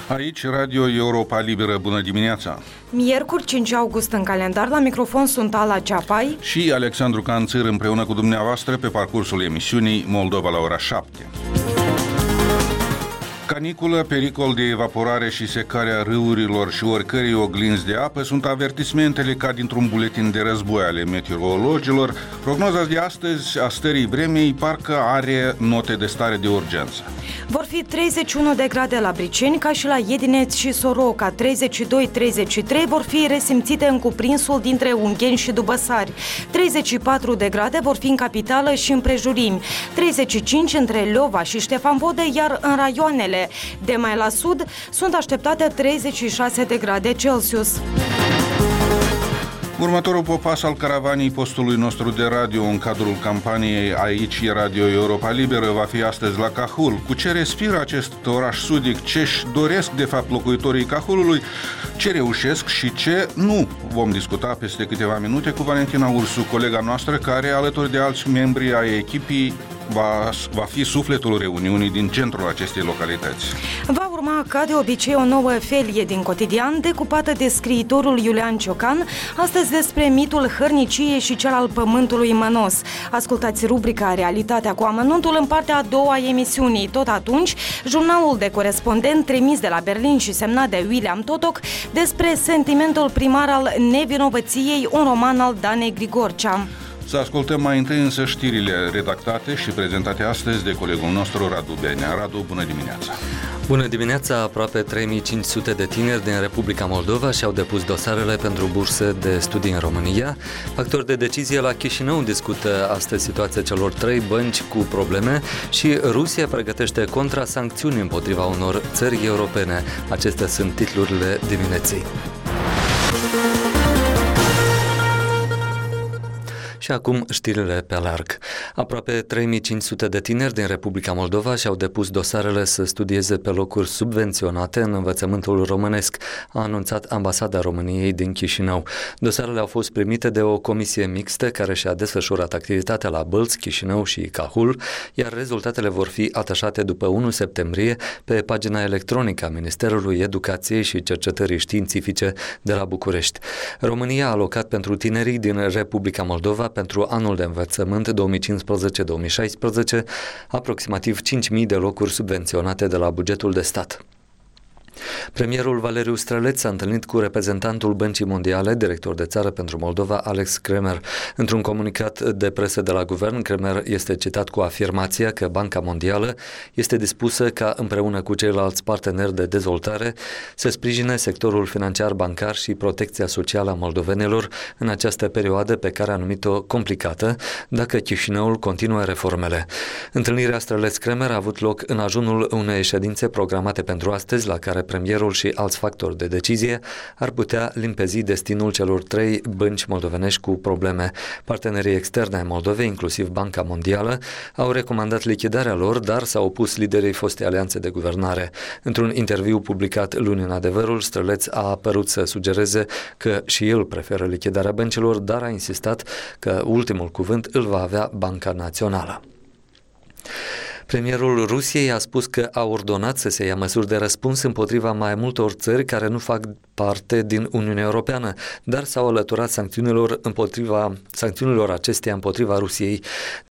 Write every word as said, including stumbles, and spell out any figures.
Aici, Radio Europa Liberă, bună dimineața! Miercuri, cinci august în calendar, la microfon sunt Ala Ceapai și Alexandru Canțăr împreună cu dumneavoastră pe parcursul emisiunii Moldova la ora șapte. Caniculă, pericol de evaporare și secarea râurilor și oricărei oglinzi de apă sunt avertismentele ca dintr-un buletin de război ale meteorologilor. Prognoza de astăzi a stării vremii parcă are note de stare de urgență. Vor fi treizeci și unu de grade la Briceni, ca și la Iedineț și Soroca. treizeci și doi treizeci și trei vor fi resimțite în cuprinsul dintre Ungheni și Dubăsari. treizeci și patru de grade vor fi în capitală și în prejurimi. treizeci și cinci între Leova și Ștefan Vodă, iar în raioanele de mai la sud sunt așteptate treizeci și șase de grade Celsius. Următorul popas al caravanii postului nostru de radio în cadrul campaniei Aici e Radio Europa Liberă va fi astăzi la Cahul. Cu ce respiră acest oraș sudic, ce-și doresc de fapt locuitorii Cahulului, ce reușesc și ce nu, vom discuta peste câteva minute cu Valentina Ursu, colega noastră, care alături de alți membri ai echipii Va, va fi sufletul reuniunii din centrul acestei localități. Va urma, ca de obicei, o nouă felie din Cotidian, decupată de scriitorul Iulian Ciocan, astăzi despre mitul hărniciei și cel al pământului mănos. Ascultați rubrica Realitatea cu amănuntul în partea a doua a emisiunii. Tot atunci, jurnalul de corespondent trimis de la Berlin și semnat de William Totoc despre sentimentul primar al nevinovăției, un roman al Danei Grigorcea. Să ascultăm mai întâi însă știrile redactate și prezentate astăzi de colegul nostru Radu Benea. Radu, bună dimineața! Bună dimineața! Aproape trei mii cinci sute de tineri din Republica Moldova și-au depus dosarele pentru burse de studii în România. Factori de decizie la Chișinău discută astăzi situația celor trei bănci cu probleme și Rusia pregătește contrasancțiuni împotriva unor țări europene. Acestea sunt titlurile dimineții. Și acum știrile pe larg. Aproape trei mii cinci sute de tineri din Republica Moldova și-au depus dosarele să studieze pe locuri subvenționate în învățământul românesc, a anunțat Ambasada României din Chișinău. Dosarele au fost primite de o comisie mixtă care și-a desfășurat activitatea la Bălți, Chișinău și Cahul, iar rezultatele vor fi atașate după unu septembrie pe pagina electronică a Ministerului Educației și Cercetării Științifice de la București. România a alocat pentru tinerii din Republica Moldova pentru anul de învățământ două mii cincisprezece două mii șaisprezece aproximativ cinci mii de locuri subvenționate de la bugetul de stat. Premierul Valeriu Străleț s-a întâlnit cu reprezentantul Băncii Mondiale, director de țară pentru Moldova, Alex Kremer. Într-un comunicat de presă de la guvern, Kremer este citat cu afirmația că Banca Mondială este dispusă ca împreună cu ceilalți parteneri de dezvoltare să sprijine sectorul financiar bancar și protecția socială a moldovenilor în această perioadă pe care a numit-o complicată, dacă Chișinăul continuă reformele. Întâlnirea Străleț-Kremer a avut loc în ajunul unei ședințe programate pentru astăzi, la care premierul și alți factori de decizie ar putea limpezi destinul celor trei bănci moldovenești cu probleme. Partenerii externi ai Moldovei, inclusiv Banca Mondială, au recomandat lichidarea lor, dar s-au opus liderii fostei alianțe de guvernare. Într-un interviu publicat luni în Adevărul, Străleț a apărut să sugereze că și el preferă lichidarea băncilor, dar a insistat că ultimul cuvânt îl va avea Banca Națională. Premierul Rusiei a spus că a ordonat să se ia măsuri de răspuns împotriva mai multor țări care nu fac parte din Uniunea Europeană, dar s-au alăturat sancțiunilor împotriva sancțiunilor acesteia împotriva Rusiei.